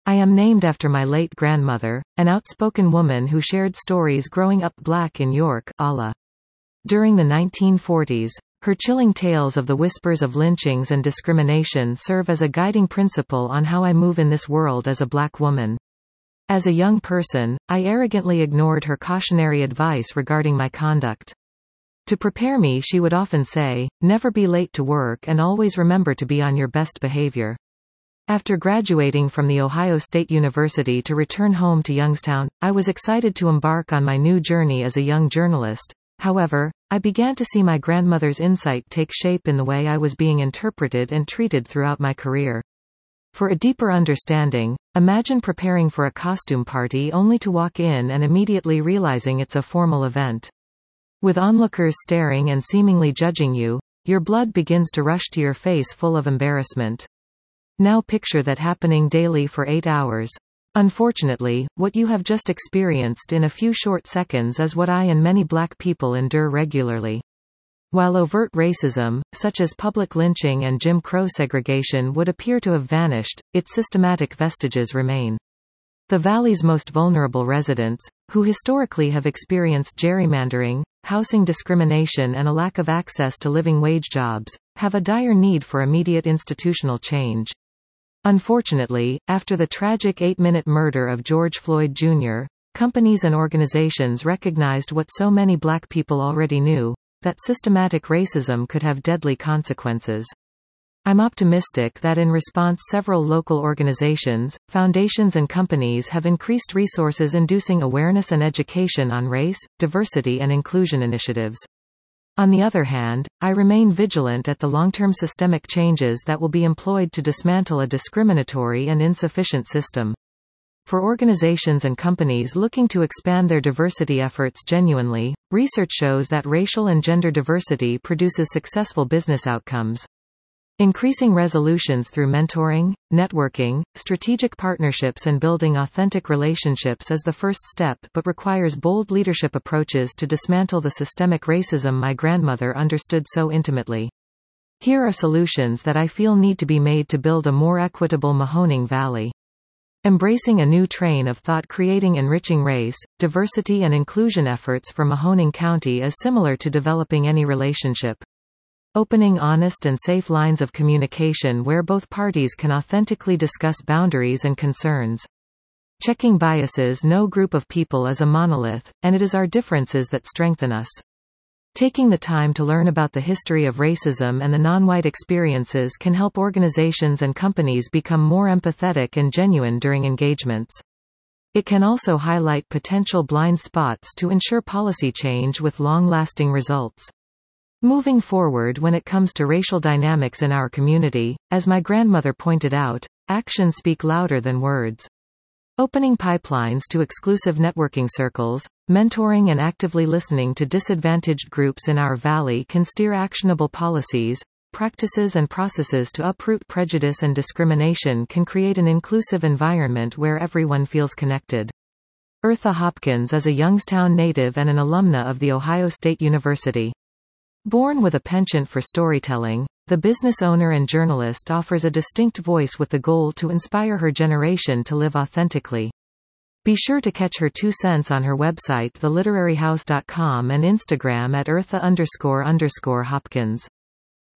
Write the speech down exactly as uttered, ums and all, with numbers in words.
I am named after my late grandmother, an outspoken woman who shared stories growing up black in York, Allah. During the nineteen forties, her chilling tales of the whispers of lynchings and discrimination serve as a guiding principle on how I move in this world as a black woman. As a young person, I arrogantly ignored her cautionary advice regarding my conduct. To prepare me, she would often say, "Never be late to work and always remember to be on your best behavior." After graduating from The Ohio State University to return home to Youngstown, I was excited to embark on my new journey as a young journalist. However, I began to see my grandmother's insight take shape in the way I was being interpreted and treated throughout my career. For a deeper understanding, imagine preparing for a costume party only to walk in and immediately realizing it's a formal event. With onlookers staring and seemingly judging you, your blood begins to rush to your face full of embarrassment. Now picture that happening daily for eight hours. Unfortunately, what you have just experienced in a few short seconds is what I and many black people endure regularly. While overt racism, such as public lynching and Jim Crow segregation, would appear to have vanished, its systematic vestiges remain. The Valley's most vulnerable residents, who historically have experienced gerrymandering, housing discrimination and a lack of access to living wage jobs, have a dire need for immediate institutional change. Unfortunately, after the tragic eight-minute murder of George Floyd Junior, companies and organizations recognized what so many black people already knew, that systematic racism could have deadly consequences. I'm optimistic that in response several local organizations, foundations and companies have increased resources inducing awareness and education on race, diversity and inclusion initiatives. On the other hand, I remain vigilant at the long-term systemic changes that will be employed to dismantle a discriminatory and insufficient system. For organizations and companies looking to expand their diversity efforts genuinely, research shows that racial and gender diversity produces successful business outcomes. Increasing resolutions through mentoring, networking, strategic partnerships and building authentic relationships is the first step, but requires bold leadership approaches to dismantle the systemic racism my grandmother understood so intimately. Here are solutions that I feel need to be made to build a more equitable Mahoning Valley. Embracing a new train of thought. Creating enriching race, diversity and inclusion efforts for Mahoning County is similar to developing any relationship. Opening honest and safe lines of communication where both parties can authentically discuss boundaries and concerns. Checking biases. No group of people is a monolith, and it is our differences that strengthen us. Taking the time to learn about the history of racism and the non-white experiences can help organizations and companies become more empathetic and genuine during engagements. It can also highlight potential blind spots to ensure policy change with long-lasting results. Moving forward, when it comes to racial dynamics in our community, as my grandmother pointed out, actions speak louder than words. Opening pipelines to exclusive networking circles, mentoring and actively listening to disadvantaged groups in our valley can steer actionable policies, practices and processes to uproot prejudice and discrimination. Can create an inclusive environment where everyone feels connected. Eartha Hopkins is a Youngstown native and an alumna of The Ohio State University. Born with a penchant for storytelling, the business owner and journalist offers a distinct voice with the goal to inspire her generation to live authentically. Be sure to catch her two cents on her website the literary house dot com and Instagram at Eartha underscore underscore Hopkins.